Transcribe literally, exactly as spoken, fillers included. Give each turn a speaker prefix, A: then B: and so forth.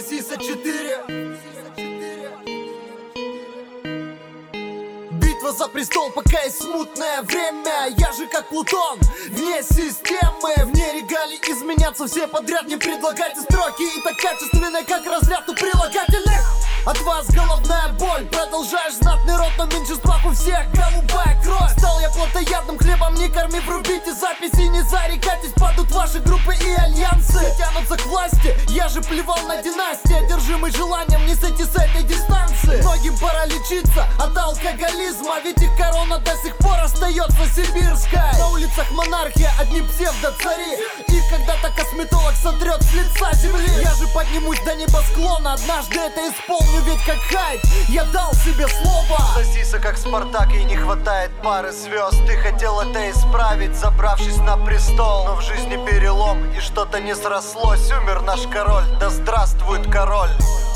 A: Сиса четыре. Битва за престол, пока есть смутное время. Я же как Плутон, вне системы, вне регалий изменяться все подряд. Не предлагайте строки и так качественные, как разряд у прилагательных. От вас головная боль, продолжаешь знатный род, но меньшинствах у всех голубая кровь. Стал я плотоядным хлебом, не корми, врубите записи, не зарекайтесь, падут ваши группы и альянсы. Тянутся к власти, я же плевал на династии, одержимый желанием не сойти с этой дистанции. Многим пора лечиться от алкоголизма, ведь их корона до сих пор остается сибирской. На улицах монархия, одни псевдо-цари, их когда-то косметолог сотрет с лица земли. Я же поднимусь до небосклона, однажды это исполню, ведь как хайп я дал себе слово.
B: Сосиса как Спартак, и не хватает пары звезд. Ты хотел это исправить, забравшись на престол, но в жизни перелом, и что-то не срослось. Умер наш король, да здравствует король.